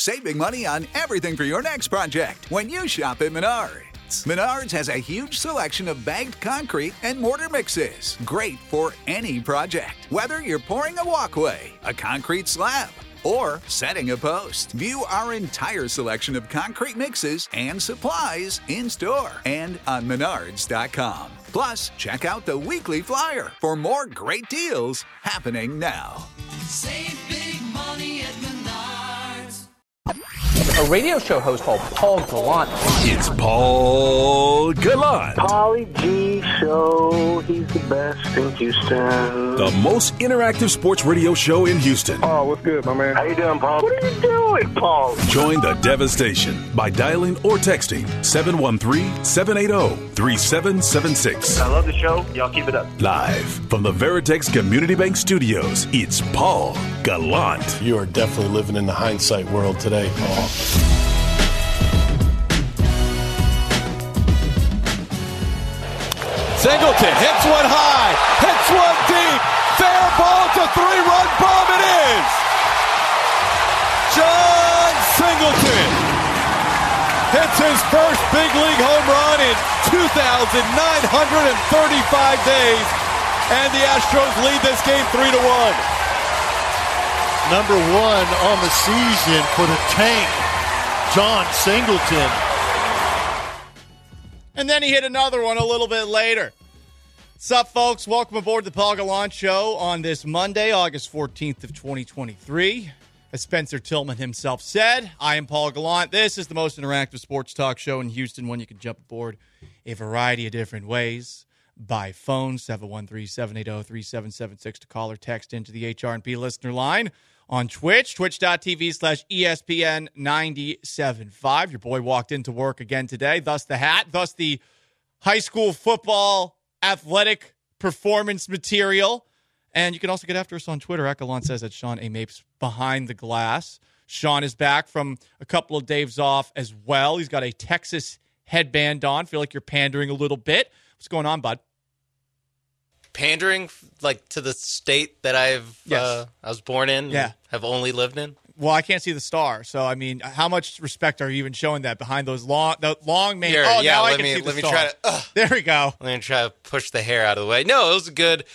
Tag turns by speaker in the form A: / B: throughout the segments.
A: saving money on everything for your next project when you shop at Menards. Menards has a huge selection of bagged concrete and mortar mixes. Great for any project. Whether you're pouring a walkway, a concrete slab, or setting a post. View our entire selection of concrete mixes and supplies in store and on Menards.com. Plus, check out the weekly flyer for more great deals happening now.
B: Save big money at Menards.
C: A radio show host called Paul Gallant.
D: It's Paul Gallant.
E: Pauly G Show. He's the best in Houston.
D: The most interactive sports radio show in Houston.
E: Oh, what's good, my man? How you doing, Paul? What are you doing, Paul?
D: Join the devastation by dialing or texting 713-780-3776.
E: I love the show. Y'all keep it up.
D: Live from the Veritex Community Bank Studios, it's Paul Gallant.
F: You are definitely living in the hindsight world today, Paul.
G: Singleton hits one high, hits one deep, fair ball, it's a three-run bomb, it is! John Singleton hits his first big league home run in 2,935 days, and the Astros lead this game 3-1.
H: Number one on the season for the tank, John Singleton.
I: And then he hit another one a little bit later. What's up, folks? Welcome aboard the Paul Gallant Show on this Monday, August 14th of 2023. As Spencer Tillman himself said, I am Paul Gallant. This is the most interactive sports talk show in Houston, one you can jump aboard a variety of different ways. By phone, 713-780-3776 to call or text into the HR&P listener line. On Twitch, twitch.tv/ESPN975. Your boy walked into work again today, thus the hat, thus the high school football athletic performance material. And you can also get after us on Twitter. Gallant says that Sean A. Mapes behind the glass. Sean is back from a couple of days off as well. He's got a Texas headband on. Feel like you're pandering a little bit. What's going on, bud?
J: Pandering, like, to the state that I was born in,
I: yeah,
J: have only lived in.
I: Well, I can't see the star, so I mean, how much respect are you even showing that behind those long mane?
J: Here,
I: oh,
J: yeah,
I: now
J: let
I: I can
J: me
I: see the
J: let me
I: star.
J: try to.
I: There we go.
J: Let me try to push the hair out of the way. No, it was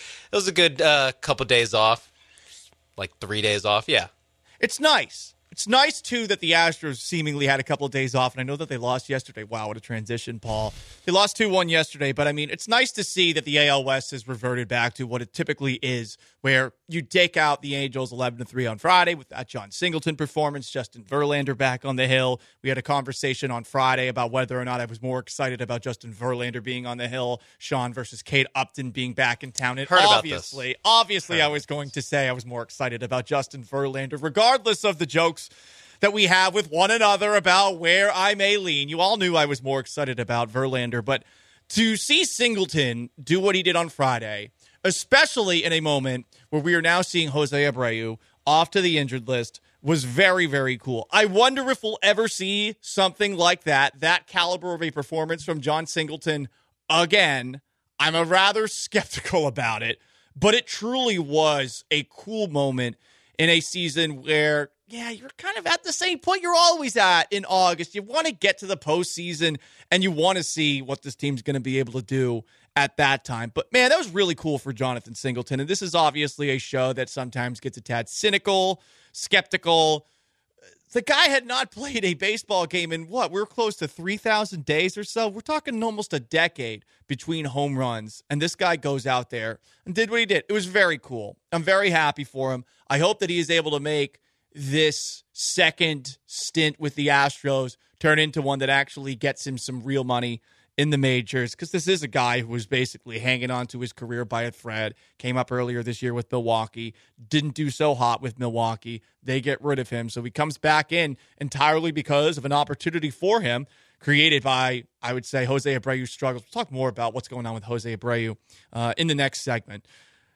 J: a good couple days off, like 3 days off. Yeah,
I: it's nice. It's nice, too, that the Astros seemingly had a couple of days off, and I know that they lost yesterday. Wow, what a transition, Paul. They lost 2-1 yesterday, but, I mean, it's nice to see that the AL West has reverted back to what it typically is, where you take out the Angels 11-3 on Friday with that John Singleton performance, Justin Verlander back on the hill. We had a conversation on Friday about whether or not I was more excited about Justin Verlander being on the hill, Sean versus Kate Upton being back in town. And obviously, I was going to say I was more excited about Justin Verlander, regardless of the jokes that we have with one another about where I may lean. You all knew I was more excited about Verlander, but to see Singleton do what he did on Friday, especially in a moment where we are now seeing Jose Abreu off to the injured list, was very, very cool. I wonder if we'll ever see something like that caliber of a performance from John Singleton again. I'm rather skeptical about it, but it truly was a cool moment in a season where, yeah, you're kind of at the same point you're always at in August. You want to get to the postseason, and you want to see what this team's going to be able to do at that time. But, man, that was really cool for Jonathan Singleton, and this is obviously a show that sometimes gets a tad cynical, skeptical. The guy had not played a baseball game in what? We're close to 3,000 days or so. We're talking almost a decade between home runs. And this guy goes out there and did what he did. It was very cool. I'm very happy for him. I hope that he is able to make this second stint with the Astros turn into one that actually gets him some real money in the majors, because this is a guy who was basically hanging on to his career by a thread. Came up earlier this year with Milwaukee, didn't do so hot with Milwaukee. They get rid of him, so he comes back in entirely because of an opportunity for him created by, I would say, Jose Abreu's struggles. We'll talk more about what's going on with Jose Abreu in the next segment.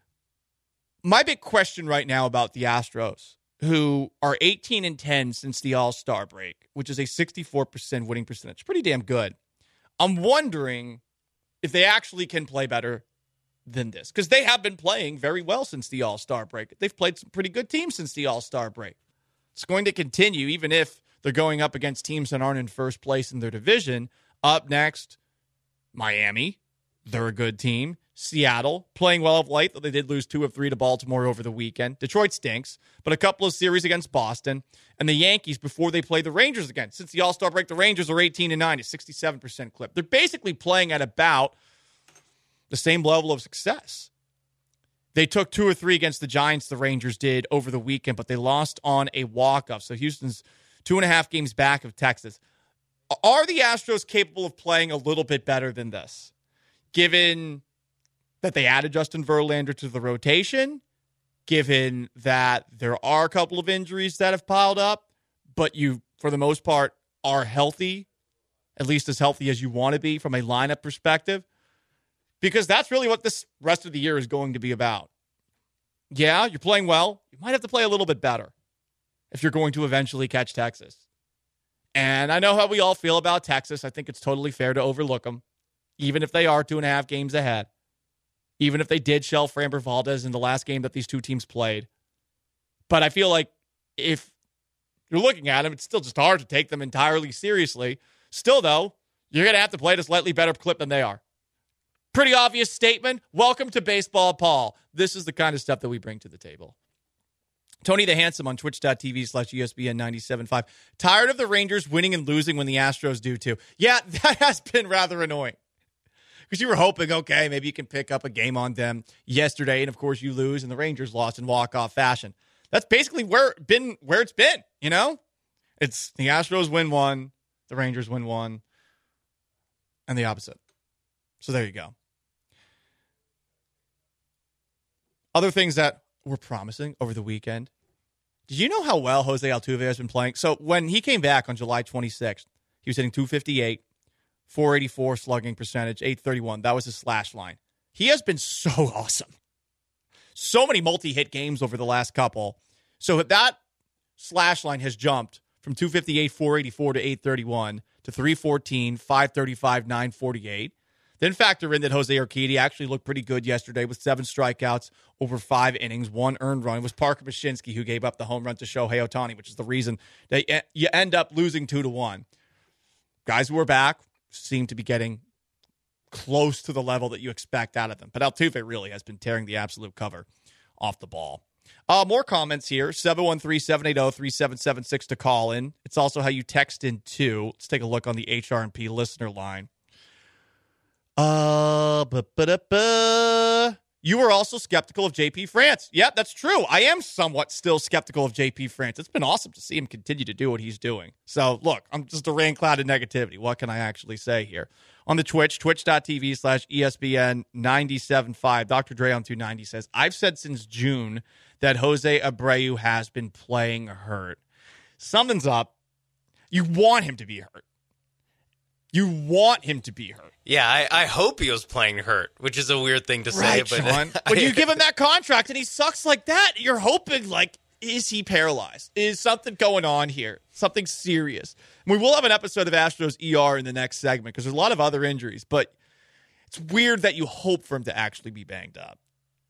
I: My big question right now about the Astros, who are 18-10 since the All-Star break, which is a 64% winning percentage. Pretty damn good. I'm wondering if they actually can play better than this, because they have been playing very well since the All-Star break. They've played some pretty good teams since the All-Star break. It's going to continue, even if They're going up against teams that aren't in first place in their division. Up next, Miami. They're a good team. Seattle, playing well of late, though they did lose 2 of 3 to Baltimore over the weekend. Detroit stinks, but a couple of series against Boston. And the Yankees before they play the Rangers again. Since the All-Star break, the Rangers are 18-9, a 67% clip. They're basically playing at about the same level of success. They took 2 or 3 against the Giants, the Rangers did, over the weekend, but they lost on a walk-off. So Houston's 2.5 games back of Texas. Are the Astros capable of playing a little bit better than this? Given that they added Justin Verlander to the rotation, given that there are a couple of injuries that have piled up, but you, for the most part, are healthy, at least as healthy as you want to be from a lineup perspective, because that's really what this rest of the year is going to be about. Yeah, you're playing well. You might have to play a little bit better if you're going to eventually catch Texas. And I know how we all feel about Texas. I think it's totally fair to overlook them, even if they are 2.5 games ahead. Even if they did shell Framber Valdez in the last game that these two teams played. But I feel like if you're looking at them, it's still just hard to take them entirely seriously. Still, though, you're going to have to play at a slightly better clip than they are. Pretty obvious statement. Welcome to Baseball, Paul. This is the kind of stuff that we bring to the table. Tony the Handsome on twitch.tv/ESPN 97.5. Tired of the Rangers winning and losing when the Astros do too. Yeah, that has been rather annoying. Because you were hoping, okay, maybe you can pick up a game on them yesterday, and of course you lose, and the Rangers lost in walk-off fashion. That's basically where it's been, you know? It's the Astros win 1, the Rangers win 1, and the opposite. So there you go. Other things that were promising over the weekend. Did you know how well Jose Altuve has been playing? So when he came back on July 26th, he was hitting .258. 484 slugging percentage, 831. That was his slash line. He has been so awesome. So many multi-hit games over the last couple. So that slash line has jumped from 258, 484 to 831 to 314, 535, 948. Then factor in that Jose Urquidy actually looked pretty good yesterday with 7 strikeouts over 5 innings, 1 earned run. It was Parker Mashinsky who gave up the home run to Shohei Ohtani, which is the reason that you end up losing 2-1. Guys who are back seem to be getting close to the level that you expect out of them. But Altuve really has been tearing the absolute cover off the ball. More comments here. 713-780-3776 to call in. It's also how you text in, too. Let's take a look on the HRP listener line. You were also skeptical of JP France. Yeah, that's true. I am somewhat still skeptical of JP France. It's been awesome to see him continue to do what he's doing. So, look, I'm just a rain cloud of negativity. What can I actually say here? On the twitch.tv/ESPN 97.5, Dr. Dre on 290 says, I've said since June that Jose Abreu has been playing hurt. Something's up. You want him to be hurt. You want him to be hurt.
J: Yeah, I hope he was playing hurt, which is a weird thing to say. But
I: Sean, when you give him that contract and he sucks like that, you're hoping, like, is he paralyzed? Is something going on here? Something serious? We will have an episode of Astros ER in the next segment because there's a lot of other injuries, but it's weird that you hope for him to actually be banged up.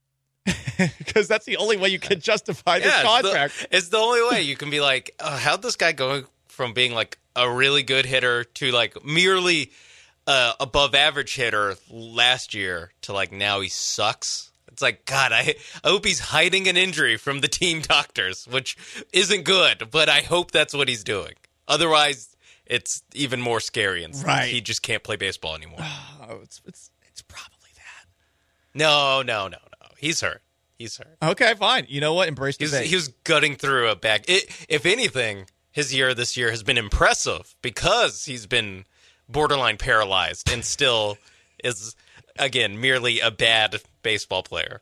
I: Because that's the only way you can justify this contract.
J: It's the only way you can be like, how'd this guy go from being like a really good hitter to like merely above average hitter last year to like now he sucks? It's like, God, I hope he's hiding an injury from the team doctors, which isn't good, but I hope that's what he's doing. Otherwise, it's even more scary and he just can't play baseball anymore.
I: Oh, it's probably that.
J: No. He's hurt.
I: Okay, fine. You know what? Embrace the
J: He was gutting through a back. If anything, his year this year has been impressive because he's been borderline paralyzed and still is, again, merely a bad baseball player.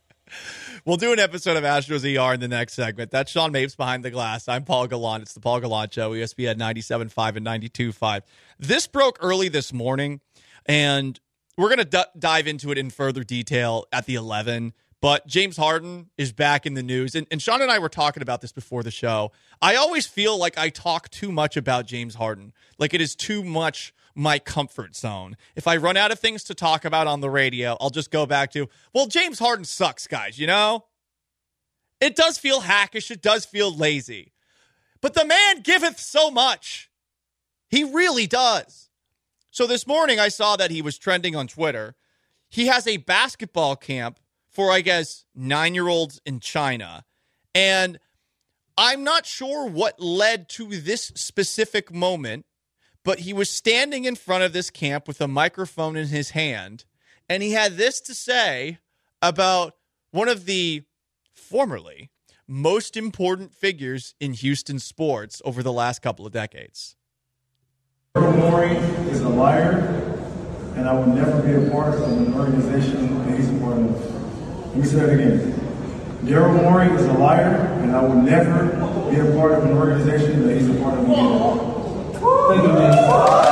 I: We'll do an episode of Astros ER in the next segment. That's Sean Mapes behind the glass. I'm Paul Gallant. It's the Paul Gallant Show, ESPN 97.5 and 92.5. This broke early this morning, and we're going to dive into it in further detail at the 11. But James Harden is back in the news. And Sean and I were talking about this before the show. I always feel like I talk too much about James Harden. Like it is too much my comfort zone. If I run out of things to talk about on the radio, I'll just go back to, well, James Harden sucks, guys, you know? It does feel hackish. It does feel lazy. But the man giveth so much. He really does. So this morning I saw that he was trending on Twitter. He has a basketball camp for, I guess, 9-year-olds in China. And I'm not sure what led to this specific moment, but he was standing in front of this camp with a microphone in his hand, and he had this to say about one of the formerly most important figures in Houston sports over the last couple of decades.
K: Daryl Morey is a liar, and I will never be a part of an organization that he's a part of. Let me say that again. Daryl Morey is a liar, and I will never be a part of an organization that he's a part of again. Thank you, man.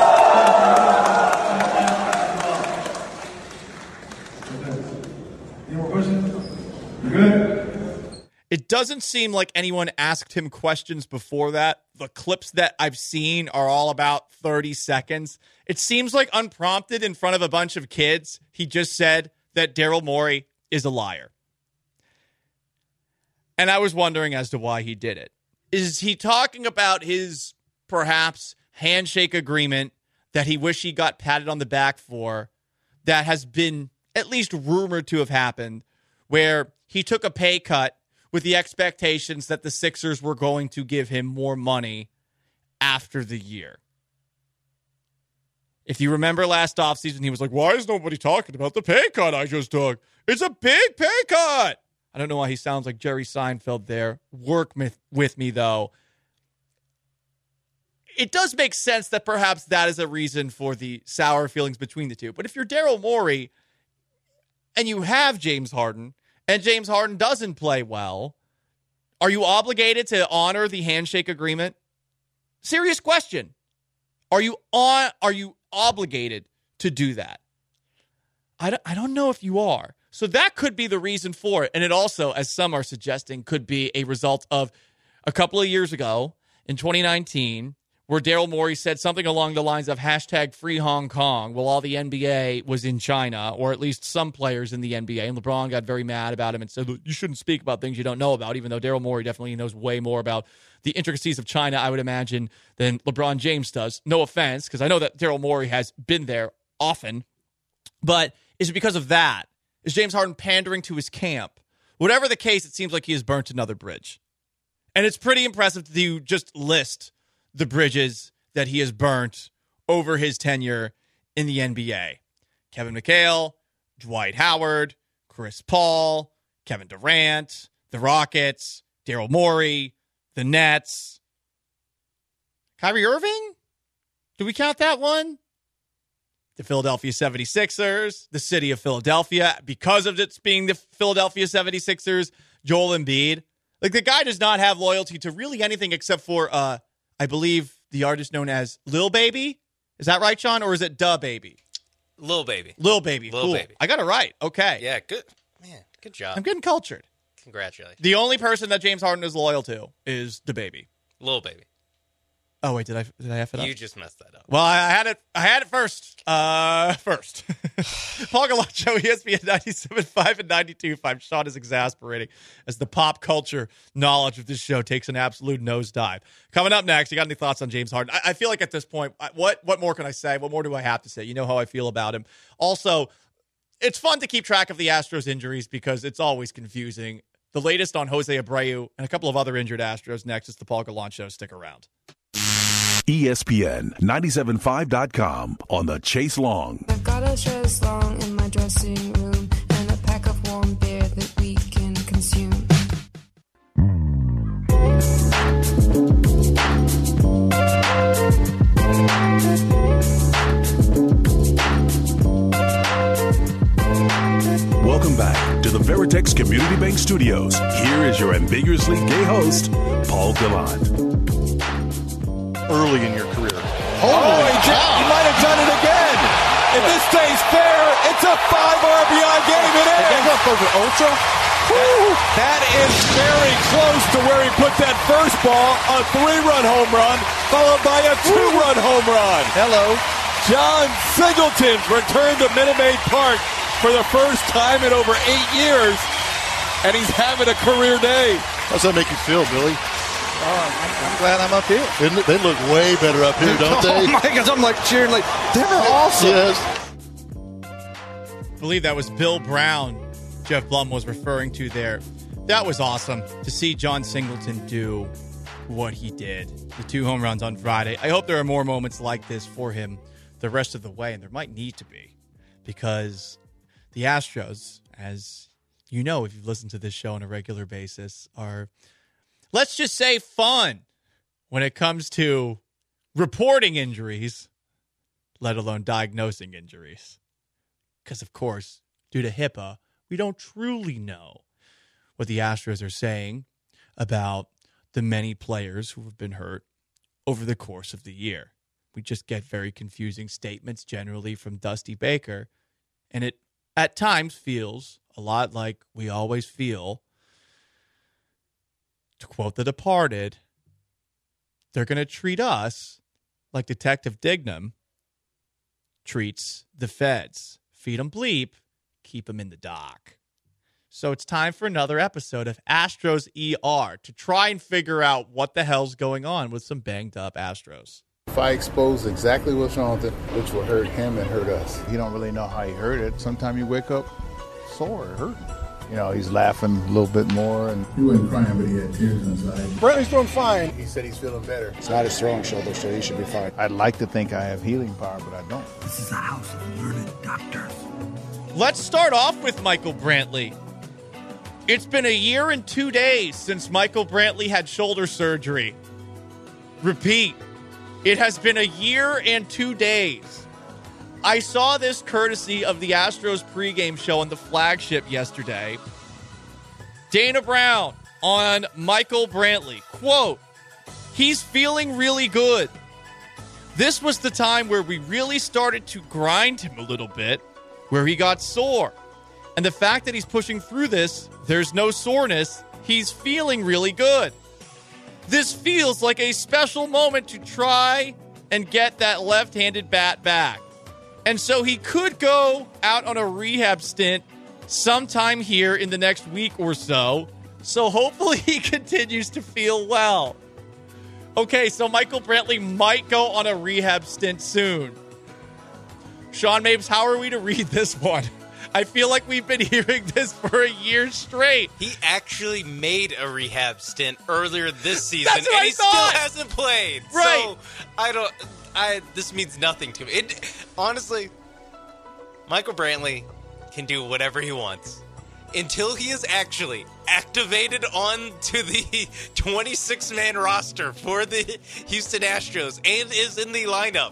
K: Any more questions? You good?
I: It doesn't seem like anyone asked him questions before that. The clips that I've seen are all about 30 seconds. It seems like unprompted in front of a bunch of kids, he just said that Daryl Morey is a liar. And I was wondering as to why he did it. Is he talking about his, perhaps, handshake agreement that he wished he got patted on the back for, that has been at least rumored to have happened, where he took a pay cut with the expectations that the Sixers were going to give him more money after the year? If you remember last offseason, he was like, why is nobody talking about the pay cut I just took? It's a big pay cut. I don't know why he sounds like Jerry Seinfeld there. Work with me, though. It does make sense that perhaps that is a reason for the sour feelings between the two. But if you're Daryl Morey and you have James Harden, and James Harden doesn't play well, are you obligated to honor the handshake agreement? Serious question. Are you obligated to do that? I don't know if you are. So that could be the reason for it. And it also, as some are suggesting, could be a result of a couple of years ago in 2019, where Daryl Morey said something along the lines of #free Hong Kong while all the NBA was in China, or at least some players in the NBA. And LeBron got very mad about him and said, you shouldn't speak about things you don't know about, even though Daryl Morey definitely knows way more about the intricacies of China, I would imagine, than LeBron James does. No offense, because I know that Daryl Morey has been there often. But is it because of that? Is James Harden pandering to his camp? Whatever the case, it seems like he has burnt another bridge. And it's pretty impressive to just list the bridges that he has burnt over his tenure in the NBA. Kevin McHale, Dwight Howard, Chris Paul, Kevin Durant, the Rockets, Daryl Morey, the Nets. Kyrie Irving? Do we count that one? The Philadelphia 76ers, the city of Philadelphia, because of it being the Philadelphia 76ers, Joel Embiid. Like, the guy does not have loyalty to really anything except for, I believe, the artist known as Lil Baby. Is that right, Sean? Or is it Da Baby?
J: Lil Baby.
I: Lil Baby.
J: Lil
I: cool.
J: Baby.
I: I got it right. Okay.
J: Yeah, good. Man, good job.
I: I'm getting cultured.
J: Congratulations.
I: The only person that James Harden is loyal to is Da Baby.
J: Lil Baby.
I: Oh, wait, did I F it up?
J: You just messed that up.
I: Well, I had it first. First. Paul Gallant Show, ESPN 97.5 and 92.5. Sean is exasperating as the pop culture knowledge of this show takes an absolute nosedive. Coming up next, you got any thoughts on James Harden? I feel like at this point, what more can I say? What more do I have to say? You know how I feel about him. Also, it's fun to keep track of the Astros injuries because it's always confusing. The latest on Jose Abreu and a couple of other injured Astros next. It's the Paul Gallant Show. Stick around.
D: ESPN 97.5.com on the Chase Long.
L: I've got a Chase Long in my dressing room and a pack of warm beer that we can consume.
D: Welcome back to the Veritex Community Bank Studios. Here is your ambiguously gay host, Paul Gallant.
H: Early in your career.
G: He might have done it again. If this stays fair, it's a 5 RBI game. It is.
H: Over Ultra.
G: That is very close to where he put that first ball, a 3-run home run, followed by a 2-run home run.
H: Hello.
G: John Singleton returned to Minute Maid Park for the first time in over 8 years, and he's having a career day.
H: How does that make you feel, Billy?
M: I'm glad I'm up here.
H: They look way better up here, don't they?
M: Oh my gosh, I'm like cheering like they're awesome.
H: Yes.
I: I believe that was Bill Brown Jeff Blum was referring to there. That was awesome to see John Singleton do what he did. The 2 home runs on Friday. I hope there are more moments like this for him the rest of the way, and there might need to be, because the Astros, as you know if you've listened to this show on a regular basis, are, let's just say, fun when it comes to reporting injuries, let alone diagnosing injuries. Because, of course, due to HIPAA, we don't truly know what the Astros are saying about the many players who have been hurt over the course of the year. We just get very confusing statements generally from Dusty Baker, and it at times feels a lot like we always feel. To quote The Departed, they're going to treat us like Detective Dignam treats the feds. Feed them bleep, keep them in the dock. So it's time for another episode of Astros ER to try and figure out what the hell's going on with some banged up Astros.
N: If I expose exactly what's wrong with it, which will hurt him and hurt us.
O: You don't really know how he hurt it. Sometimes you wake up sore, hurting. You know, he's laughing a little bit more. And
K: He wasn't crying, but he had tears inside.
N: Brantley's doing fine. He said he's feeling better.
O: it's not his throwing shoulder, so he should be fine. I'd like to think I have healing power, but I don't.
P: This is a house of learned doctors.
I: Let's start off with Michael Brantley. It's been a year and 2 days since Michael Brantley had shoulder surgery. Repeat, it has been a year and 2 days. I saw this courtesy of the Astros pregame show on the flagship yesterday. Dana Brown on Michael Brantley. Quote, "He's feeling really good. This was the time where we really started to grind him a little bit, where he got sore. And the fact that he's pushing through this, there's no soreness, he's feeling really good. This feels like a special moment to try and get that left-handed bat back. And so he could go out on a rehab stint sometime here in the next week or so. So hopefully he continues to feel well." Okay, so Michael Brantley might go on a rehab stint soon. Sean Mapes, how are we to read this one? I feel like we've been hearing this for a year straight.
J: He actually made a rehab stint earlier this season,
I: That's what
J: and
I: I
J: he
I: thought.
J: still hasn't played.
I: Right.
J: So this means nothing to me. Honestly, Michael Brantley can do whatever he wants until he is actually activated onto the 26-man roster for the Houston Astros and is in the lineup.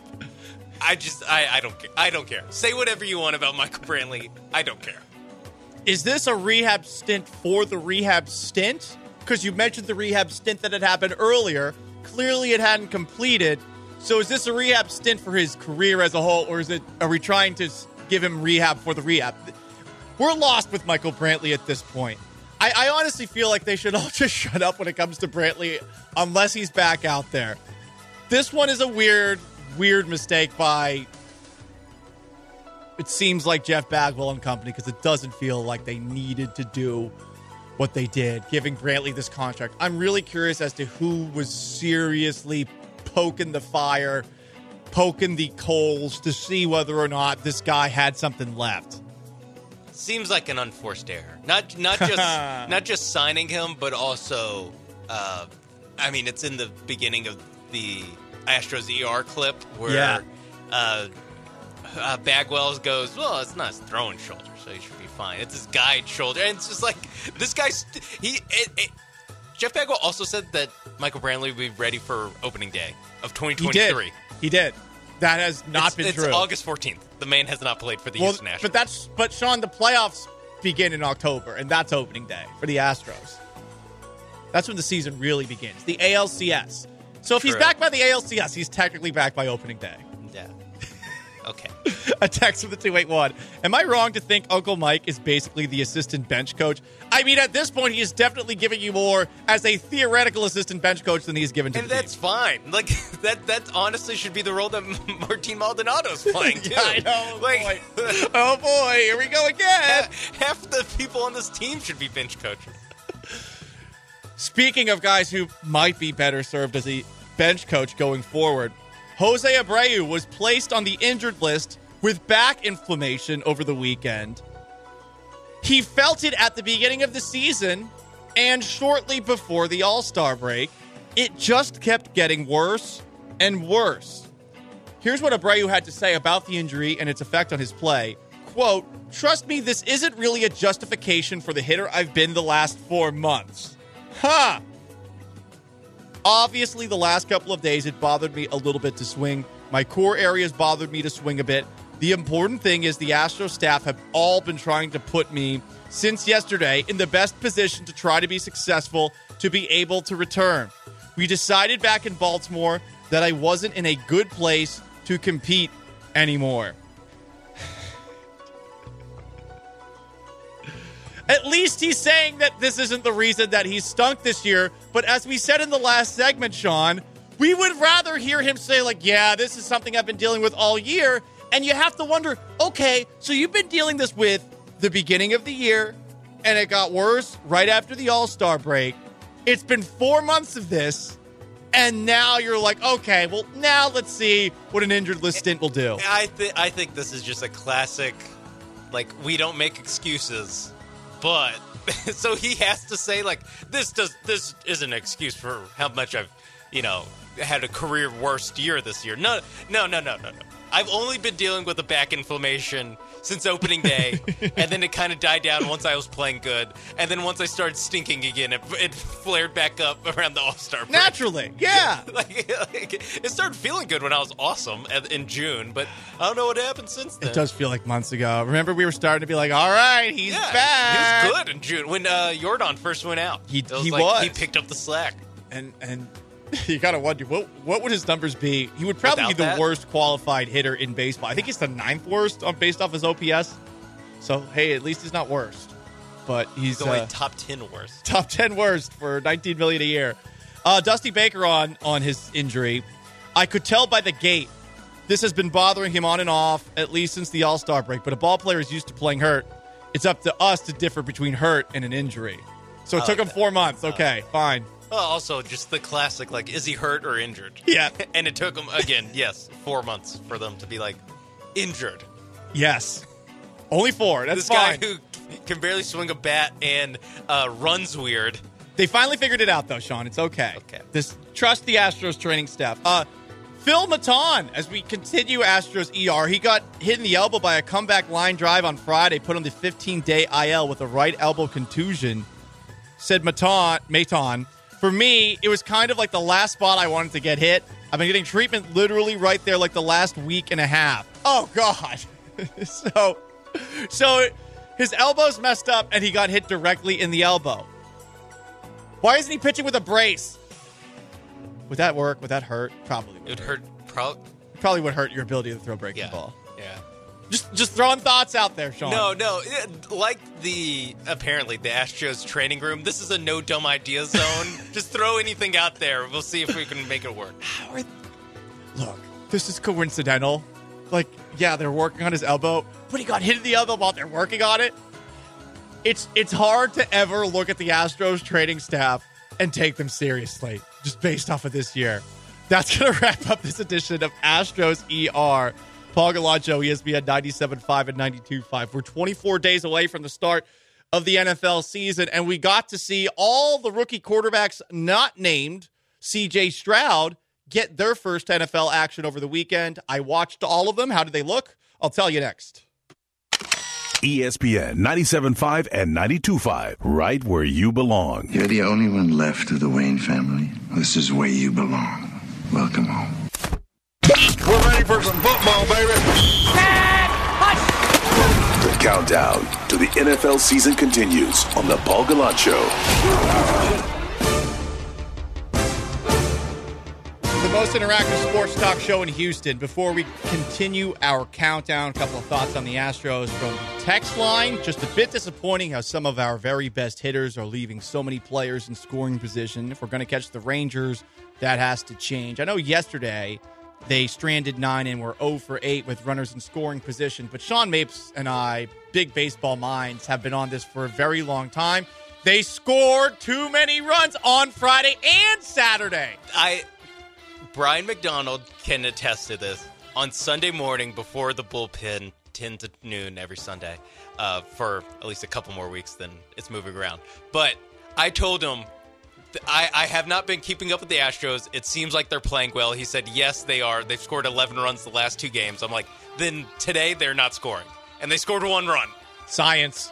J: I don't care. I don't care. Say whatever you want about Michael Brantley. I don't care.
I: Is this a rehab stint for the rehab stint? Because you mentioned the rehab stint that had happened earlier. Clearly it hadn't completed. So is this a rehab stint for his career as a whole, or are we trying to give him rehab for the rehab? We're lost with Michael Brantley at this point. I honestly feel like they should all just shut up when it comes to Brantley unless he's back out there. This one is a weird mistake by, it seems like, Jeff Bagwell and company, because it doesn't feel like they needed to do what they did, giving Brantley this contract. I'm really curious as to who was seriously poking the fire, poking the coals to see whether or not this guy had something left.
J: Seems like an unforced error. Not just signing him, but also, it's in the beginning of the Astros ER clip where Bagwell goes, well, it's not his throwing shoulder, so he should be fine. It's his guide shoulder. And it's just like, this guy's... Jeff Bagwell also said that Michael Brantley would be ready for opening day of 2023.
I: He did. That has not been true.
J: It's August 14th. The man has not played for the Houston Astros.
I: But Sean, the playoffs begin in October, and that's opening day for the Astros. That's when the season really begins. The ALCS. So if he's back by the ALCS, he's technically back by opening day.
J: Yeah. Okay.
I: A text from the 281. Am I wrong to think Uncle Mike is basically the assistant bench coach? I mean, at this point, he is definitely giving you more as a theoretical assistant bench coach than he's given to the team.
J: And that's fine. Like, that honestly should be the role that Martin Maldonado's playing, too.
I: Yeah, I know. Oh, boy. Here we go again.
J: Half the people on this team should be bench coaches.
I: Speaking of guys who might be better served as a bench coach going forward, Jose Abreu was placed on the injured list with back inflammation over the weekend. He felt it at the beginning of the season and shortly before the All-Star break. It just kept getting worse and worse. Here's what Abreu had to say about the injury and its effect on his play. Quote, "Trust me, this isn't really a justification for the hitter I've been the last 4 months." Ha! Obviously, the last couple of days, it bothered me a little bit to swing. My core areas bothered me to swing a bit. The important thing is the Astros staff have all been trying to put me, since yesterday, in the best position to try to be successful, to be able to return. We decided back in Baltimore that I wasn't in a good place to compete anymore. At least he's saying that this isn't the reason that he's stunk this year. But as we said in the last segment, Sean, we would rather hear him say, like, yeah, this is something I've been dealing with all year. And you have to wonder, okay, so you've been dealing this with the beginning of the year, and it got worse right after the All-Star break. It's been 4 months of this, and now you're like, okay, well, now let's see what an injured list stint will do.
J: I think this is just a classic, like, we don't make excuses. But so he has to say, like, this is an excuse for how much I've, had a career worst year this year. No. I've only been dealing with a back inflammation since opening day, and then it kind of died down once I was playing good, and then once I started stinking again, it flared back up around the All-Star break.
I: Naturally, yeah.
J: like, it started feeling good when I was awesome in June, but I don't know what happened since then.
I: It does feel like months ago. Remember, we were starting to be like, all right, he's back.
J: He was good in June when Jordan first went out.
I: He
J: picked up the slack.
I: And you gotta wonder, what would his numbers be? He would probably be the worst qualified hitter in baseball. I think he's the 9th worst based off his OPS. So, hey, at least he's not worst. But he's
J: only top 10 worst.
I: Top 10 worst for $19 million a year. Dusty Baker on his injury. I could tell by the gait. This has been bothering him on and off, at least since the All-Star break. But a ball player is used to playing hurt. It's up to us to differ between hurt and an injury. So it took him 4 months. Okay, fine.
J: Well, also, just the classic, like, is he hurt or injured?
I: Yeah.
J: And it took him, again, 4 months for them to be, like, injured.
I: Yes. Only 4. That's
J: this
I: fine.
J: This guy who can barely swing a bat and runs weird.
I: They finally figured it out, though, Sean. It's okay. Trust the Astros training staff. Phil Maton, as we continue Astros ER, he got hit in the elbow by a comeback line drive on Friday, put on the 15-day IL with a right elbow contusion. Said Maton, for me, it was kind of like the last spot I wanted to get hit. I've been getting treatment literally right there like the last week and a half. Oh, God. So his elbow's messed up, and he got hit directly in the elbow. Why isn't he pitching with a brace? Would that work? Would that hurt? Probably would.
J: It would hurt.
I: Probably would hurt your ability to throw a breaking ball.
J: Yeah.
I: Just throwing thoughts out there, Sean.
J: No. Like apparently the Astros training room, this is a no dumb idea zone. Just throw anything out there. We'll see if we can make it work.
I: Look, this is coincidental. Like, yeah, they're working on his elbow, but he got hit in the elbow while they're working on it. It's hard to ever look at the Astros training staff and take them seriously, just based off of this year. That's going to wrap up this edition of Astros ER. Paul Galancho, ESPN 97.5 and 92.5. We're 24 days away from the start of the NFL season, and we got to see all the rookie quarterbacks not named C.J. Stroud get their first NFL action over the weekend. I watched all of them. How did they look? I'll tell you next.
D: ESPN 97.5 and 92.5, right where you belong.
P: You're the only one left of the Wayne family. This is where you belong. Welcome home.
Q: We're ready for some football, baby.
D: The countdown to the NFL season continues on the Paul Gallant Show.
I: The most interactive sports talk show in Houston. Before we continue our countdown, a couple of thoughts on the Astros from the text line. Just a bit disappointing how some of our very best hitters are leaving so many players in scoring position. If we're going to catch the Rangers, that has to change. I know yesterday they stranded 9 and were 0 for 8 with runners in scoring position. But Sean Mapes and I, big baseball minds, have been on this for a very long time. They scored too many runs on Friday and Saturday.
J: Brian McDonald can attest to this. On Sunday morning before the bullpen, 10 to noon every Sunday, for at least a couple more weeks than it's moving around. But I told him, I have not been keeping up with the Astros. It seems like they're playing well. He said, yes, they are. They've scored 11 runs the last 2 games. I'm like, then today they're not scoring. And they scored 1 run.
I: Science.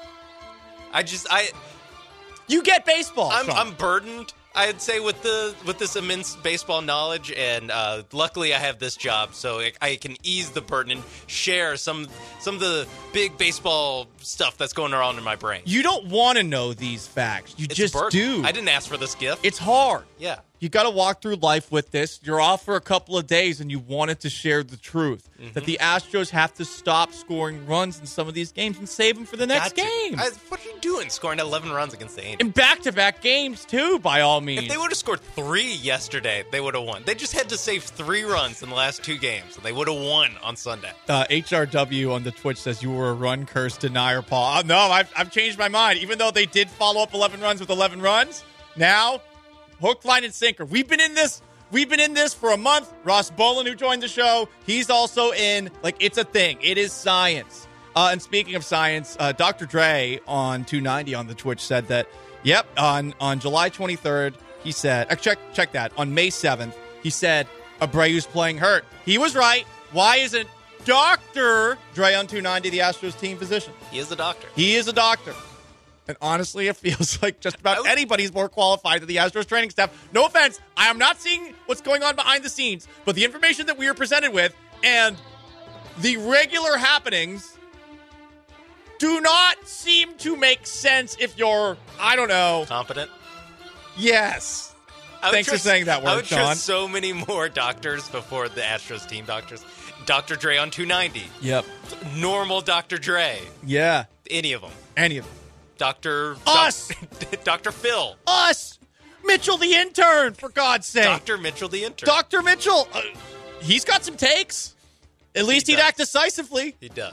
J: You
I: get baseball.
J: I'm burdened, I'd say, with this immense baseball knowledge, and luckily I have this job, so I can ease the burden and share some of the big baseball stuff that's going around in my brain.
I: You don't want to know these facts. You just do.
J: I didn't ask for this gift.
I: It's hard.
J: Yeah.
I: You got to walk through life with this. You're off for a couple of days, and you wanted to share the truth that the Astros have to stop scoring runs in some of these games and save them for the next game.
J: What are you doing, scoring 11 runs against the Angels?
I: In back-to-back games, too, by all means.
J: If they would have scored 3 yesterday, they would have won. They just had to save 3 runs in the last 2 games, and they would have won on Sunday.
I: HRW on the Twitch says you were a run curse denier, Paul. No, I've changed my mind. Even though they did follow up 11 runs with 11 runs, now hook, line, and sinker. We've been in this for a month. Ross Bolin, who joined the show, he's also in. Like, it's a thing. It is science. And speaking of science, Dr. Dre on 290 on the Twitch said that, yep, on July 23rd, he said, check that, on May 7th, he said Abreu's playing hurt. He was right. Why isn't Dr. Dre on 290 the Astros team physician?
J: He is a doctor.
I: He is a doctor. And honestly, it feels like just about anybody's more qualified than the Astros training staff. No offense. I am not seeing what's going on behind the scenes, but the information that we are presented with and the regular happenings do not seem to make sense if you're, I don't know.
J: Competent?
I: Yes. Thanks for saying that word,
J: I would
I: Sean.
J: trust so many more doctors before the Astros team doctors. Dr. Dre on 290.
I: Yep.
J: Normal Dr. Dre.
I: Yeah.
J: Any of them.
I: Us.
J: Dr. Phil.
I: Us. Mitchell the intern, for God's sake.
J: Dr. Mitchell the intern.
I: Dr. Mitchell. He's got some takes. At least he'd act decisively.
J: He does.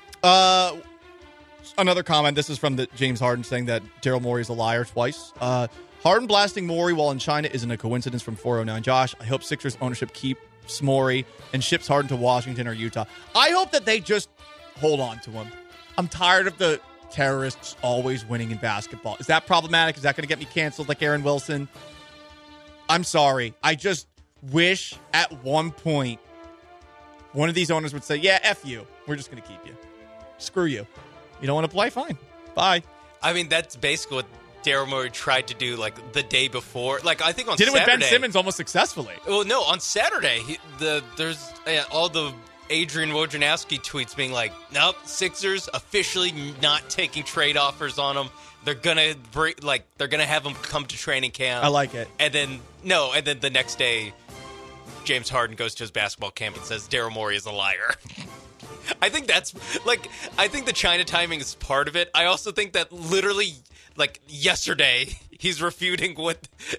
I: Another comment. This is from James Harden saying that Daryl Morey is a liar twice. Harden blasting Morey while in China isn't a coincidence from 409. Josh, I hope Sixers ownership keeps Morey and ships Harden to Washington or Utah. I hope that they just hold on to him. I'm tired of the terrorists always winning in basketball. Is that problematic? Is that going to get me canceled like Aaron Wilson? I'm sorry. I just wish at one point one of these owners would say, yeah, F you. We're just going to keep you. Screw you. You don't want to play? Fine. Bye.
J: I mean, that's basically what Daryl Morey tried to do, like, the day before. Like, I think on
I: Saturday. Did it with Ben Simmons almost successfully.
J: Well, no, on Saturday, there's all the Adrian Wojnarowski tweets being like, nope, Sixers officially not taking trade offers on them. They're gonna have them come to training camp.
I: I like it.
J: And then the next day, James Harden goes to his basketball camp and says Daryl Morey is a liar. I think the China timing is part of it. I also think that literally, like, yesterday, he's refuting what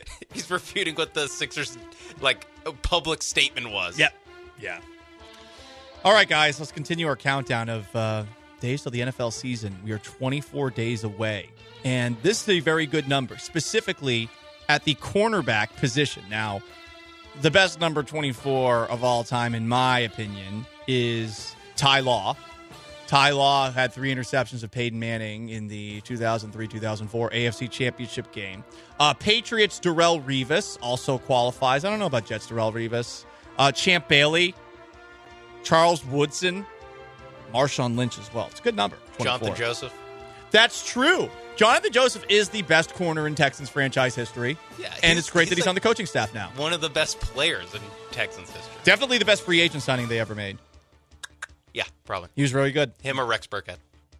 J: the Sixers, like, public statement was.
I: Yep. Yeah. All right, guys, let's continue our countdown of days till the NFL season. We are 24 days away, and this is a very good number, specifically at the cornerback position. Now, the best number 24 of all time, in my opinion, is Ty Law. Ty Law had 3 interceptions of Peyton Manning in the 2003-2004 AFC Championship game. Patriots' Darrelle Revis also qualifies. I don't know about Jets' Darrelle Revis. Champ Bailey. Charles Woodson, Marshawn Lynch as well. It's a good number. 24.
J: Jonathan Joseph.
I: That's true. Jonathan Joseph is the best corner in Texans franchise history.
J: Yeah,
I: and it's great that he's on the coaching staff now.
J: One of the best players in Texans history.
I: Definitely the best free agent signing they ever made.
J: Yeah, probably.
I: He was really good.
J: Him or Rex Burkhead.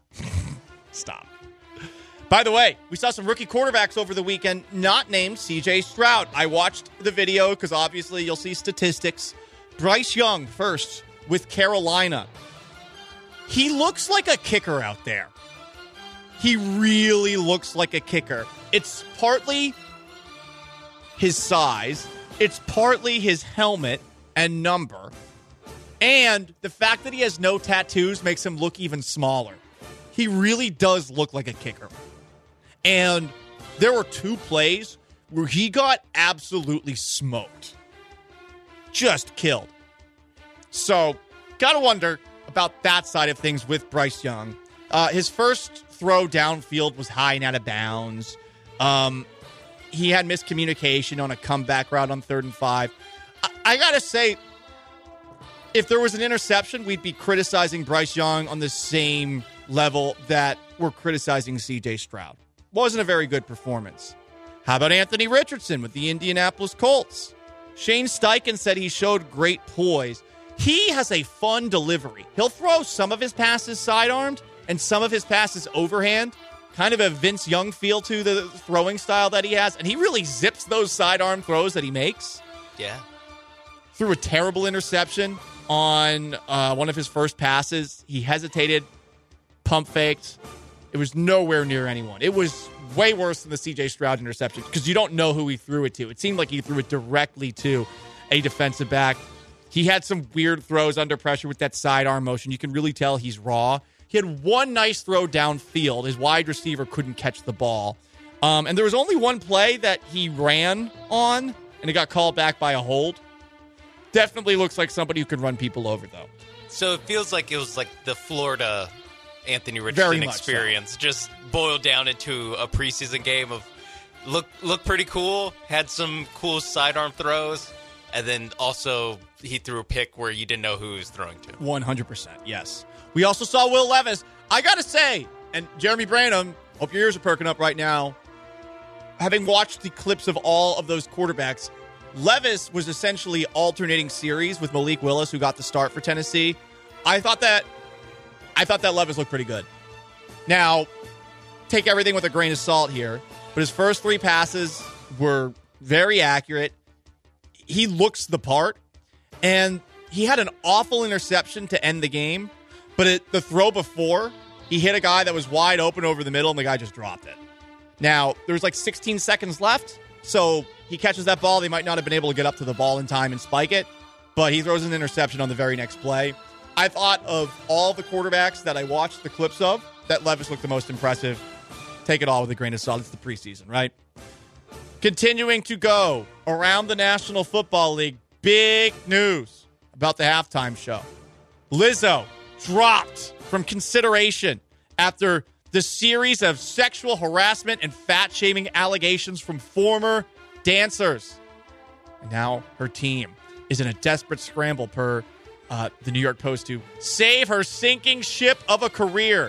I: Stop. By the way, we saw some rookie quarterbacks over the weekend, not named C.J. Stroud. I watched the video because obviously you'll see statistics. Bryce Young first with Carolina. He looks like a kicker out there. He really looks like a kicker. It's partly his size. It's partly his helmet and number. And the fact that he has no tattoos makes him look even smaller. He really does look like a kicker. And there were 2 plays where he got absolutely smoked. Just killed. So, gotta wonder about that side of things with Bryce Young. His first throw downfield was high and out of bounds. He had miscommunication on a comeback route on 3rd and 5. I gotta say, if there was an interception, we'd be criticizing Bryce Young on the same level that we're criticizing C.J. Stroud. Wasn't a very good performance. How about Anthony Richardson with the Indianapolis Colts? Shane Steichen said he showed great poise. He has a fun delivery. He'll throw some of his passes sidearmed and some of his passes overhand. Kind of a Vince Young feel to the throwing style that he has. And he really zips those sidearm throws that he makes.
J: Yeah.
I: Threw a terrible interception on one of his first passes. He hesitated, pump faked. It was nowhere near anyone. It was way worse than the C.J. Stroud interception because you don't know who he threw it to. It seemed like he threw it directly to a defensive back. He had some weird throws under pressure with that sidearm motion. You can really tell he's raw. He had one nice throw downfield. His wide receiver couldn't catch the ball. And there was only one play that he ran on, and it got called back by a hold. Definitely looks like somebody who can run people over, though.
J: So it feels like it was like the Florida Anthony Richardson experience, so. Just boiled down into a preseason game of look pretty cool, had some cool sidearm throws, and then also he threw a pick where you didn't know who he was throwing to.
I: 100%, yes. We also saw Will Levis. I got to say, and Jeremy Branham, hope your ears are perking up right now. Having watched the clips of all of those quarterbacks, Levis was essentially alternating series with Malik Willis, who got the start for Tennessee. I thought that Levis looked pretty good. Now, take everything with a grain of salt here, but his first 3 passes were very accurate. He looks the part, and he had an awful interception to end the game, but the throw before, he hit a guy that was wide open over the middle, and the guy just dropped it. Now, there was like 16 seconds left, so he catches that ball. They might not have been able to get up to the ball in time and spike it, but he throws an interception on the very next play. I thought of all the quarterbacks that I watched the clips of, that Levis looked the most impressive. Take it all with a grain of salt. It's the preseason, right? Continuing to go around the National Football League, big news about the halftime show. Lizzo dropped from consideration after the series of sexual harassment and fat-shaming allegations from former dancers. And now her team is in a desperate scramble per the New York Post to save her sinking ship of a career.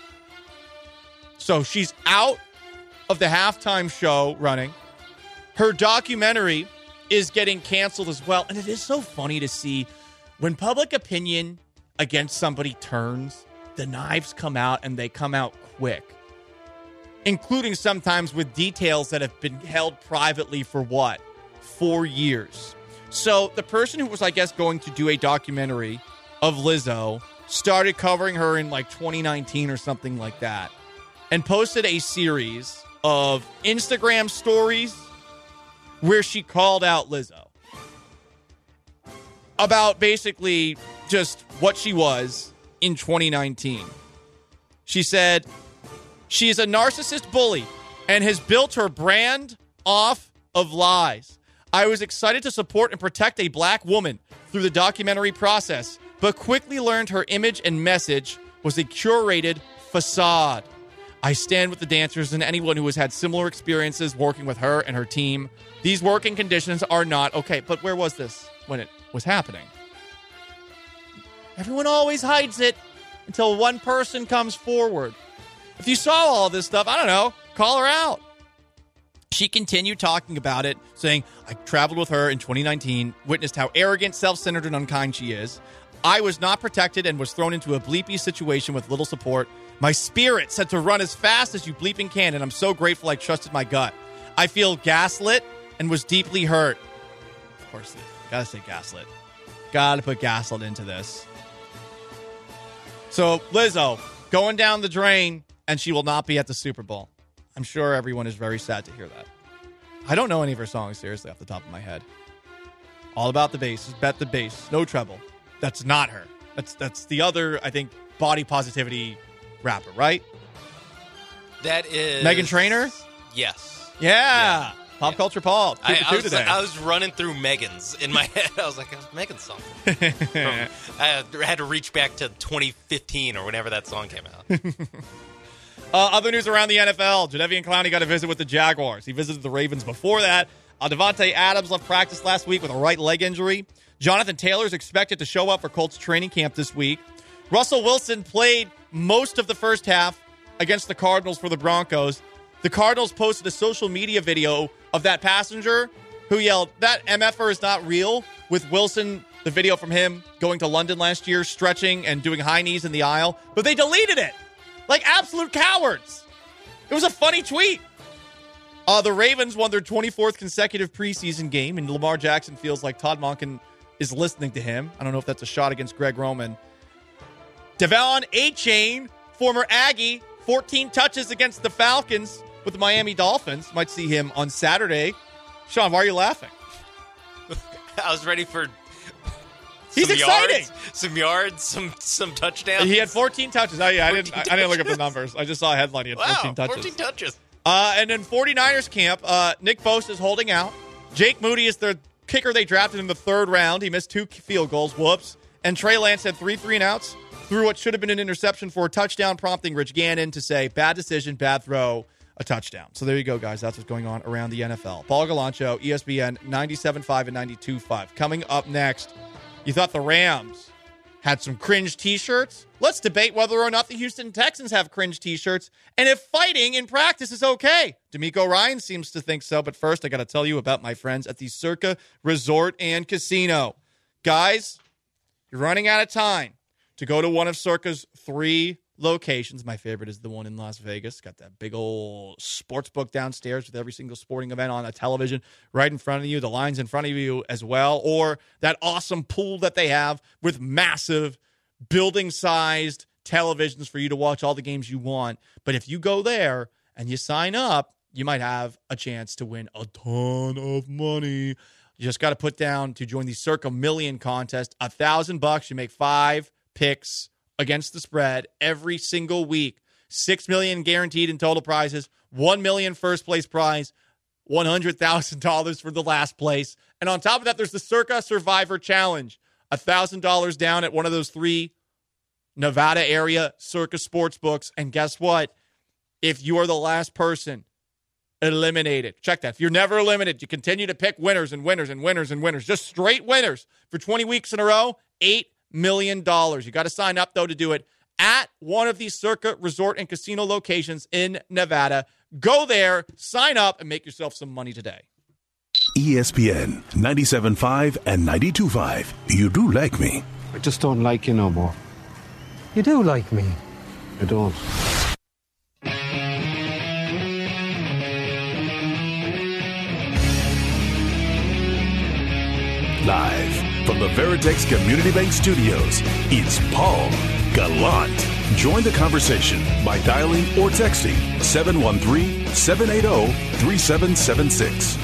I: So she's out of the halftime show running. Her documentary is getting canceled as well. And it is so funny to see when public opinion against somebody turns, the knives come out and they come out quick, including sometimes with details that have been held privately for 4 years. So the person who was, I guess, going to do a documentary of Lizzo started covering her in like 2019 or something like that and posted a series of Instagram stories where she called out Lizzo about basically just what she was in 2019. She said she is a narcissist bully and has built her brand off of lies. I was excited to support and protect a black woman through the documentary process, but quickly learned her image and message was a curated facade. I stand with the dancers and anyone who has had similar experiences working with her and her team. These working conditions are not okay. But where was this when it was happening? Everyone always hides it until one person comes forward. If you saw all this stuff, I don't know, call her out. She continued talking about it, saying, I traveled with her in 2019, witnessed how arrogant, self-centered, and unkind she is. I was not protected and was thrown into a bleepy situation with little support. My spirit said to run as fast as you bleeping can, and I'm so grateful I trusted my gut. I feel gaslit and was deeply hurt. Of course, gotta say gaslit. Gotta put gaslit into this. So, Lizzo, going down the drain, and she will not be at the Super Bowl. I'm sure everyone is very sad to hear that. I don't know any of her songs, seriously, off the top of my head. All About the Bass, Bet the Bass, No Treble. That's not her. That's the other, I think, body positivity rapper, right?
J: That is...
I: Meghan Trainor?
J: Yes.
I: Yeah. Pop Culture Paul.
J: I was running through Megan's in my head. I was like, Megan's song. I had to reach back to 2015 or whenever that song came out.
I: Other news around the NFL. Jadeveon Clowney got a visit with the Jaguars. He visited the Ravens before that. Devontae Adams left practice last week with a right leg injury. Jonathan Taylor is expected to show up for Colts training camp this week. Russell Wilson played most of the first half against the Cardinals for the Broncos. The Cardinals posted a social media video of that passenger who yelled, "That MFer is not real," with Wilson, the video from him going to London last year, stretching and doing high knees in the aisle. But they deleted it. Like absolute cowards. It was a funny tweet. The Ravens won their 24th consecutive preseason game, and Lamar Jackson feels like Todd Monken is listening to him. I don't know if that's a shot against Greg Roman. Devon Achane, former Aggie, 14 touches against the Falcons with the Miami Dolphins. Might see him on Saturday. Sean, why are you laughing?
J: I was ready for
I: He's exciting.
J: Some yards, some touchdowns.
I: He had 14 touches. Oh, yeah, I didn't look up the numbers. I just saw a headline. He had 14 touches.
J: 14 touches.
I: And then 49ers camp, Nick Bosa is holding out. Jake Moody is the kicker they drafted in the third round. He missed 2 field goals. Whoops. And Trey Lance had 3 3-and-outs. Threw what should have been an interception for a touchdown, prompting Rich Gannon to say, bad decision, bad throw, a touchdown. So there you go, guys. That's what's going on around the NFL. Paul Galancho, ESPN 97.5 and 92.5. Coming up next, you thought the Rams had some cringe T-shirts? Let's debate whether or not the Houston Texans have cringe T-shirts and if fighting in practice is okay. D'Amico Ryan seems to think so, but first I got to tell you about my friends at the Circa Resort and Casino. Guys, you're running out of time to go to one of Circa's 3 locations. My favorite is the one in Las Vegas. Got that big old sports book downstairs with every single sporting event on a television right in front of you. The lines in front of you as well. Or that awesome pool that they have with massive building-sized televisions for you to watch all the games you want. But if you go there and you sign up, you might have a chance to win a ton of money. You just got to put down to join the Circa Million contest. $1,000. You make 5 picks against the spread every single week. $6 million guaranteed in total prizes. $1 million first place prize. $100,000 for the last place. And on top of that, there's the Circa Survivor Challenge. $1,000 down at one of those 3 Nevada area Circa sports books. And guess what? If you are the last person eliminated, check that. If you're never eliminated, you continue to pick winners and winners and winners and winners. Just straight winners for 20 weeks in a row. $8 million. You got to sign up, though, to do it at one of these Circa Resort and Casino locations in Nevada. Go there, sign up, and make yourself some money today.
D: ESPN 97.5 and 92.5. You do like me.
R: I just don't like you no more. You do like me. I don't.
D: Live from the Veritex Community Bank Studios, it's Paul Gallant. Join the conversation by dialing or texting 713-780-3776.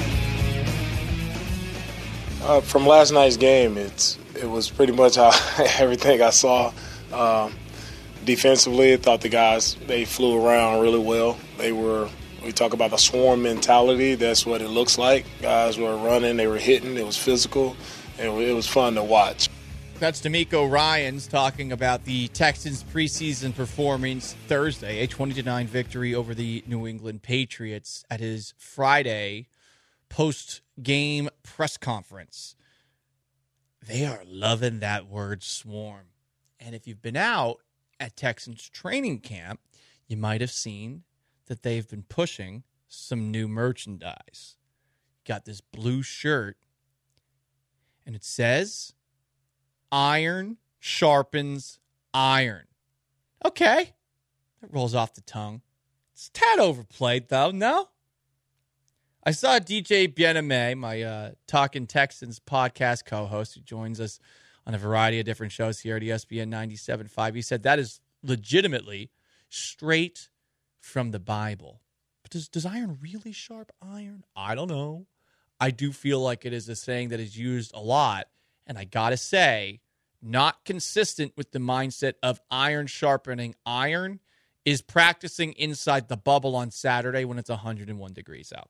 S: From last night's game, it was pretty much how everything I saw. Defensively, I thought the guys, they flew around really well. We talk about the swarm mentality. That's what it looks like. Guys were running, they were hitting, it was physical, and it was fun to watch.
I: That's D'Amico Ryans talking about the Texans' preseason performance Thursday, a 20-9 victory over the New England Patriots at his Friday post-game press conference. They are loving that word swarm. And if you've been out at Texans training camp, you might have seen that they've been pushing some new merchandise. Got this blue shirt, and it says, "Iron sharpens iron." Okay. That rolls off the tongue. It's a tad overplayed, though, no? I saw DJ Bien-Aimé, my Talkin' Texans podcast co-host, who joins us on a variety of different shows here at ESPN 97.5. He said that is legitimately straight from the Bible. But does iron really sharp iron? I don't know. I do feel like it is a saying that is used a lot, and I gotta say, not consistent with the mindset of iron sharpening iron is practicing inside the bubble on Saturday when it's 101 degrees out.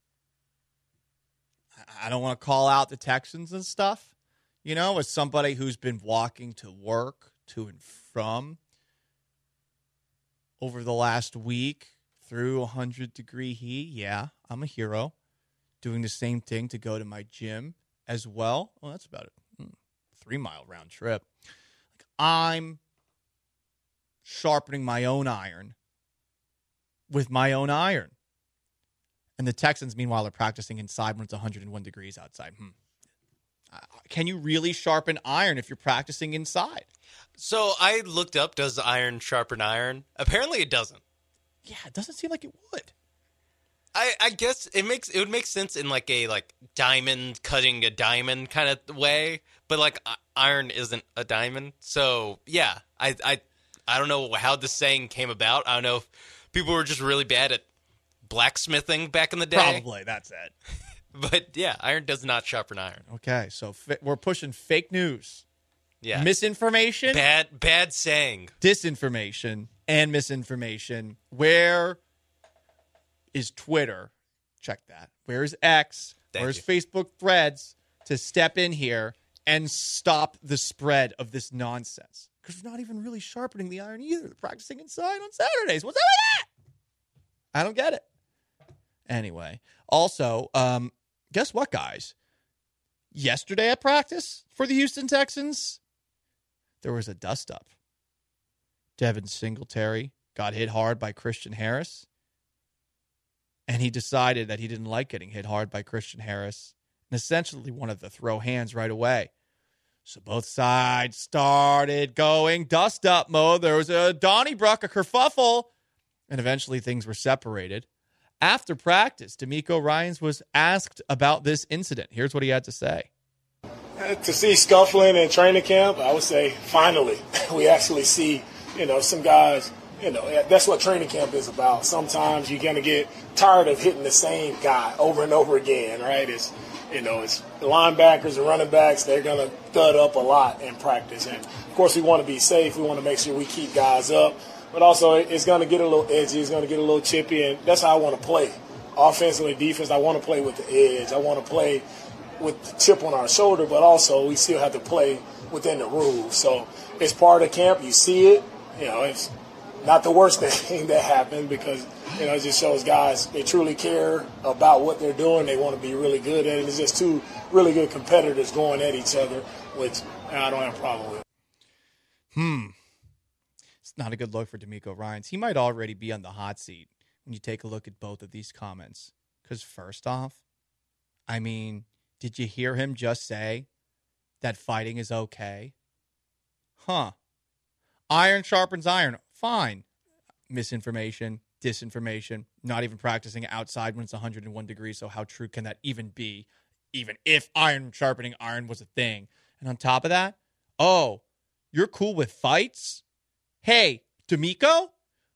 I: I don't want to call out the Texans and stuff, as somebody who's been walking to work, to and from, over the last week through 100-degree heat. Yeah, I'm a hero. Doing the same thing to go to my gym as well. Well, that's about a 3-mile round trip. I'm sharpening my own iron with my own iron. And the Texans, meanwhile, are practicing inside when it's 101 degrees outside. Can you really sharpen iron if you're practicing inside?
J: So I looked up, does iron sharpen iron? Apparently it doesn't.
I: Yeah, it doesn't seem like it would.
J: I guess it would make sense in like a diamond cutting a diamond kind of way, but like iron isn't a diamond. So yeah, I don't know how this saying came about. I don't know if people were just really bad at blacksmithing back in the day.
I: Probably, that's it.
J: But yeah, iron does not sharpen iron.
I: Okay, so we're pushing fake news.
J: Yeah.
I: Misinformation.
J: Bad saying.
I: Disinformation and misinformation. Where is Twitter? Check that. Where is X? Where's Facebook Threads to step in here and stop the spread of this nonsense? Because we're not even really sharpening the iron either. They're practicing inside on Saturdays. What's up with that? I don't get it. Anyway, also, guess what, guys? Yesterday at practice for the Houston Texans, there was a dust-up. Devin Singletary got hit hard by Christian Harris, and he decided that he didn't like getting hit hard by Christian Harris and essentially wanted to throw hands right away. So both sides started going dust-up mode. There was a Donnybrook, a kerfuffle, and eventually things were separated. After practice, DeMeco Ryans was asked about this incident. Here's what he had to say.
S: To see scuffling in training camp, I would say finally we actually see, some guys, that's what training camp is about. Sometimes you're going to get tired of hitting the same guy over and over again, right? It's the linebackers and running backs, they're going to thud up a lot in practice. And, of course, we want to be safe. We want to make sure we keep guys up. But also, it's going to get a little edgy. It's going to get a little chippy, and that's how I want to play. Offensively, defense, I want to play with the edge. I want to play with the chip on our shoulder, but also we still have to play within the rules. So it's part of camp. You see it. It's not the worst thing that happened because, it just shows guys, they truly care about what they're doing. They want to be really good at it. It's just two really good competitors going at each other, which I don't have a problem with.
I: It's not a good look for DeMeco Ryans. He might already be on the hot seat when you take a look at both of these comments. Because first off, did you hear him just say that fighting is okay? Iron sharpens iron. Fine. Misinformation, disinformation, not even practicing outside when it's 101 degrees. So how true can that even be, even if iron sharpening iron was a thing? And on top of that, you're cool with fights? Hey, DeMeco,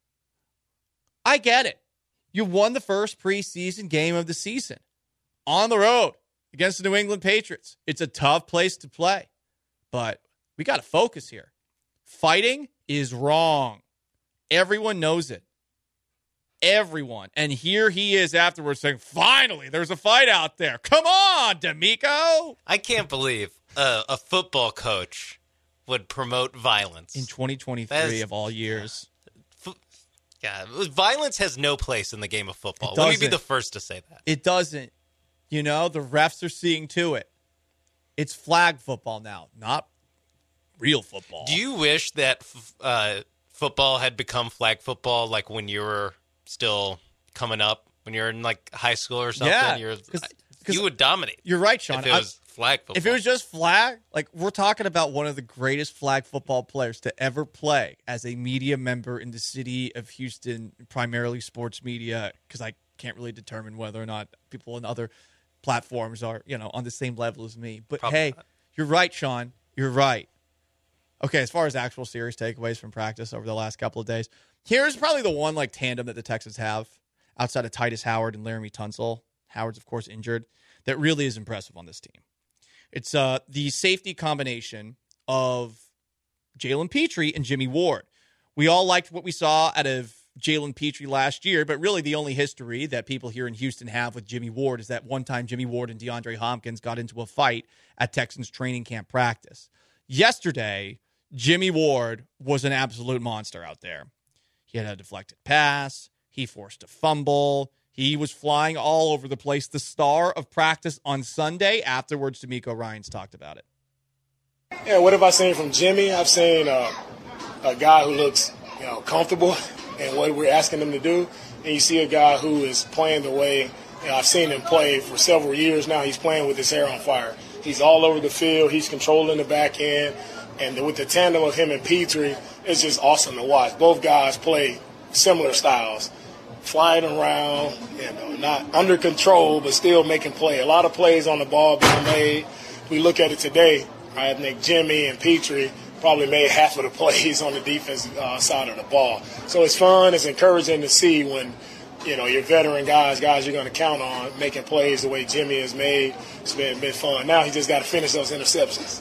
I: I get it. You won the first preseason game of the season on the road against the New England Patriots. It's a tough place to play, but we got to focus here. Fighting is wrong. Everyone knows it. Everyone. And here he is afterwards saying, finally, there's a fight out there. Come on, DeMeco.
J: I can't believe a football coach would promote violence.
I: In 2023 of all years.
J: Yeah, violence has no place in the game of football. Let me be the first to say that.
I: It doesn't. The refs are seeing to it. It's flag football now, not real football.
J: Do you wish that football had become flag football like when you were still coming up, when you're in like high school or something?
I: Yeah,
J: you would dominate.
I: You're right, Sean.
J: If it was flag football.
I: If it was just flag, we're talking about one of the greatest flag football players to ever play as a media member in the city of Houston, primarily sports media, because I can't really determine whether or not people on other platforms are, on the same level as me. But Probably not. You're right, Sean. You're right. Okay, as far as actual serious takeaways from practice over the last couple of days, here's probably the one tandem that the Texans have outside of Titus Howard and Laramie Tunsil. Howard's, of course, injured. That really is impressive on this team. It's the safety combination of Jalen Petrie and Jimmy Ward, We all liked what we saw out of Jalen Petrie last year, but really the only history that people here in Houston have with Jimmy Ward is that one time Jimmy Ward and DeAndre Hopkins got into a fight at Texans training camp practice. Yesterday, Jimmy Ward was an absolute monster out there. He had a deflected pass. He forced a fumble. He was flying all over the place. The star of practice on Sunday. Afterwards, D'Amico Ryans talked about it.
S: Yeah, what have I seen from Jimmy? I've seen a guy who looks, comfortable in what we're asking him to do, and you see a guy who is playing the way I've seen him play for several years now. He's playing with his hair on fire. He's all over the field. He's controlling the back end, and with the tandem of him and Petrie, it's just awesome to watch. Both guys play similar styles, flying around, not under control, but still making play. A lot of plays on the ball being made. We look at it today. I think Jimmy and Petrie probably made half of the plays on the defensive side of the ball. So it's fun. It's encouraging to see when, your veteran guys you're going to count on, making plays the way Jimmy has made. It's been fun. Now he just got to finish those interceptions.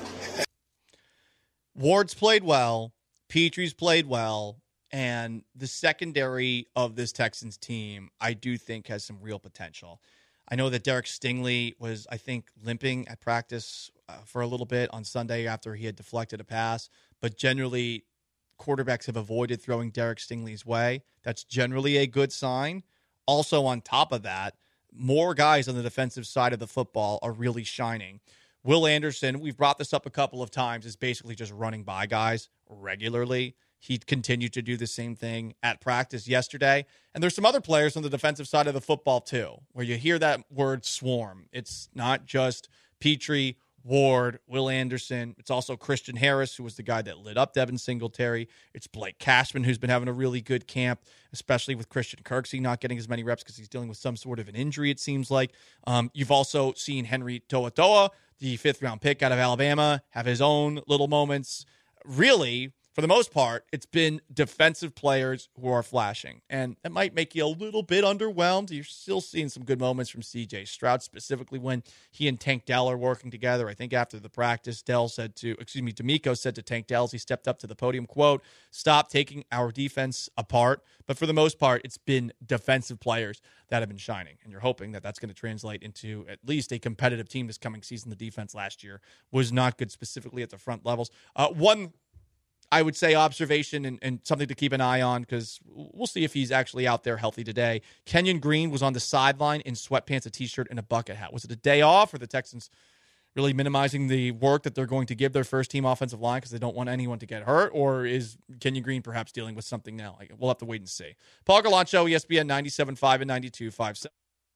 I: Ward's played well. Petrie's played well. And the secondary of this Texans team, I do think, has some real potential. I know that Derek Stingley was, I think, limping at practice for a little bit on Sunday after he had deflected a pass. But generally, quarterbacks have avoided throwing Derek Stingley's way. That's generally a good sign. Also, on top of that, more guys on the defensive side of the football are really shining. Will Anderson, we've brought this up a couple of times, is basically just running by guys regularly. He continued to do the same thing at practice yesterday. And there's some other players on the defensive side of the football, too, where you hear that word swarm. It's not just Petrie, Ward, Will Anderson. It's also Christian Harris, who was the guy that lit up Devin Singletary. It's Blake Cashman, who's been having a really good camp, especially with Christian Kirksey not getting as many reps because he's dealing with some sort of an injury, it seems like. You've also seen Henry To'oTo'o, the fifth-round pick out of Alabama, have his own little moments. Really, for the most part, it's been defensive players who are flashing. And that might make you a little bit underwhelmed. You're still seeing some good moments from C.J. Stroud, specifically when he and Tank Dell are working together. I think after the practice, D'Amico said to Tank Dell as he stepped up to the podium, quote, "Stop taking our defense apart." But for the most part, it's been defensive players that have been shining. And you're hoping that that's going to translate into at least a competitive team this coming season. The defense last year was not good, specifically at the front levels. One, I would say, observation and something to keep an eye on, because we'll see if he's actually out there healthy today. Kenyon Green was on the sideline in sweatpants, a T-shirt, and a bucket hat. Was it a day off, or the Texans really minimizing the work that they're going to give their first-team offensive line because they don't want anyone to get hurt? Or is Kenyon Green perhaps dealing with something now? We'll have to wait and see. Paul Gallant Show, ESPN 97.5 and 92.5.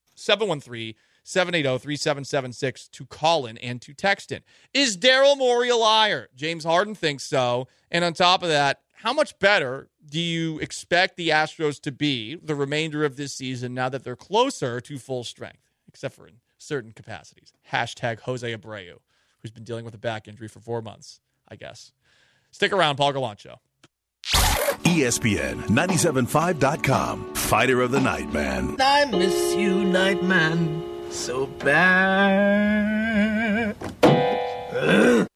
I: 713-780-3776 to call in and to text in. Is Daryl Morey a liar? James Harden thinks so. And on top of that, how much better do you expect the Astros to be the remainder of this season now that they're closer to full strength, except for in certain capacities? Hashtag Jose Abreu, who's been dealing with a back injury for 4 months, I guess. Stick around, Paul Gallant Show.
D: ESPN 97.5.com. Fighter of the night, man.
B: I miss you, Nightman, so bad.